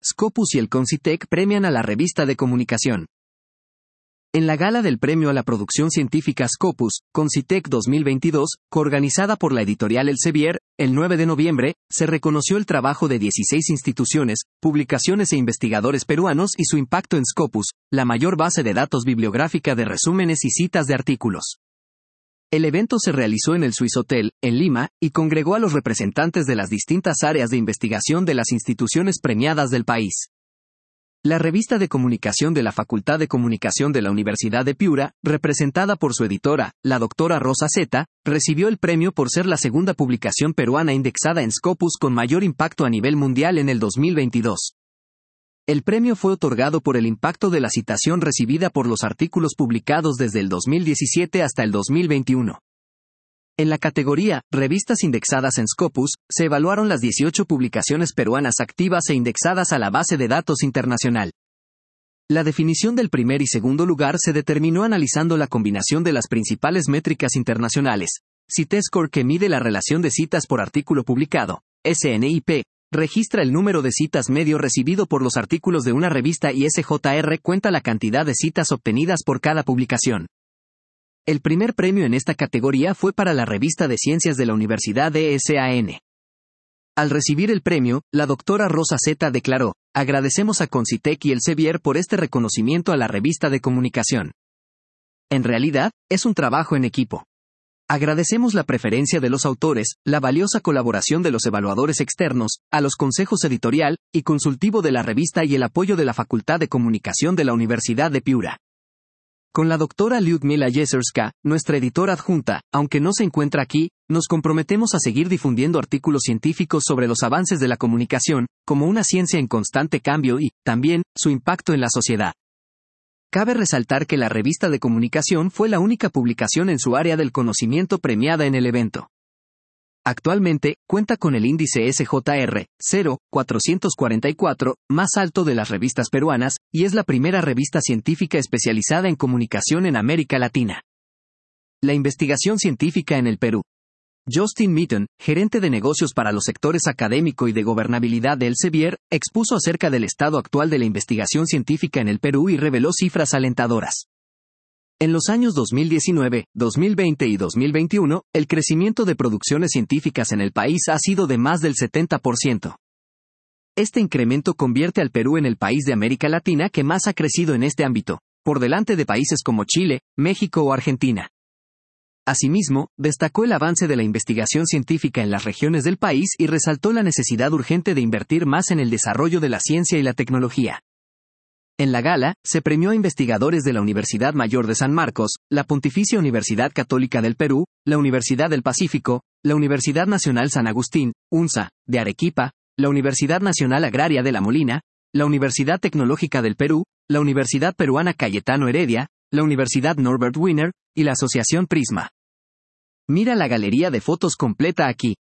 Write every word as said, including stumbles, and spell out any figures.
Scopus y el Concitec premian a la revista de comunicación. En la gala del Premio a la Producción Científica Scopus, Concitec dos mil veintidós, coorganizada por la editorial Elsevier, el nueve de noviembre, se reconoció el trabajo de dieciséis instituciones, publicaciones e investigadores peruanos y su impacto en Scopus, la mayor base de datos bibliográfica de resúmenes y citas de artículos. El evento se realizó en el Swissôtel, en Lima, y congregó a los representantes de las distintas áreas de investigación de las instituciones premiadas del país. La revista de comunicación de la Facultad de Comunicación de la Universidad de Piura, representada por su editora, la doctora Rosa Zeta, recibió el premio por ser la segunda publicación peruana indexada en Scopus con mayor impacto a nivel mundial en el dos mil veintidós. El premio fue otorgado por el impacto de la citación recibida por los artículos publicados desde el dos mil diecisiete hasta el dos mil veintiuno. En la categoría Revistas indexadas en Scopus, se evaluaron las dieciocho publicaciones peruanas activas e indexadas a la base de datos internacional. La definición del primer y segundo lugar se determinó analizando la combinación de las principales métricas internacionales. CiteScore, que mide la relación de citas por artículo publicado, S N I P, registra el número de citas medio recibido por los artículos de una revista y S J R cuenta la cantidad de citas obtenidas por cada publicación. El primer premio en esta categoría fue para la revista de Ciencias de la Universidad de S A N. Al recibir el premio, la doctora Rosa Zeta declaró: agradecemos a Concitec y Elsevier por este reconocimiento a la revista de comunicación. En realidad, es un trabajo en equipo. Agradecemos la preferencia de los autores, la valiosa colaboración de los evaluadores externos, a los consejos editorial y consultivo de la revista y el apoyo de la Facultad de Comunicación de la Universidad de Piura. Con la doctora Lyudmila Jezerska, nuestra editora adjunta, aunque no se encuentra aquí, nos comprometemos a seguir difundiendo artículos científicos sobre los avances de la comunicación, como una ciencia en constante cambio y, también, su impacto en la sociedad. Cabe resaltar que la revista de comunicación fue la única publicación en su área del conocimiento premiada en el evento. Actualmente, cuenta con el índice S J R cero cuatrocientos cuarenta y cuatro, más alto de las revistas peruanas, y es la primera revista científica especializada en comunicación en América Latina. La investigación científica en el Perú. Justin Meaton, gerente de negocios para los sectores académico y de gobernabilidad de Elsevier, expuso acerca del estado actual de la investigación científica en el Perú y reveló cifras alentadoras. En los años dos mil diecinueve, dos mil veinte y dos mil veintiuno, el crecimiento de producciones científicas en el país ha sido de más del setenta por ciento. Este incremento convierte al Perú en el país de América Latina que más ha crecido en este ámbito, por delante de países como Chile, México o Argentina. Asimismo, destacó el avance de la investigación científica en las regiones del país y resaltó la necesidad urgente de invertir más en el desarrollo de la ciencia y la tecnología. En la gala, se premió a investigadores de la Universidad Mayor de San Marcos, la Pontificia Universidad Católica del Perú, la Universidad del Pacífico, la Universidad Nacional San Agustín, UNSA, de Arequipa, la Universidad Nacional Agraria de La Molina, la Universidad Tecnológica del Perú, la Universidad Peruana Cayetano Heredia, la Universidad Norbert Wiener, y la Asociación Prisma. Mira la galería de fotos completa aquí.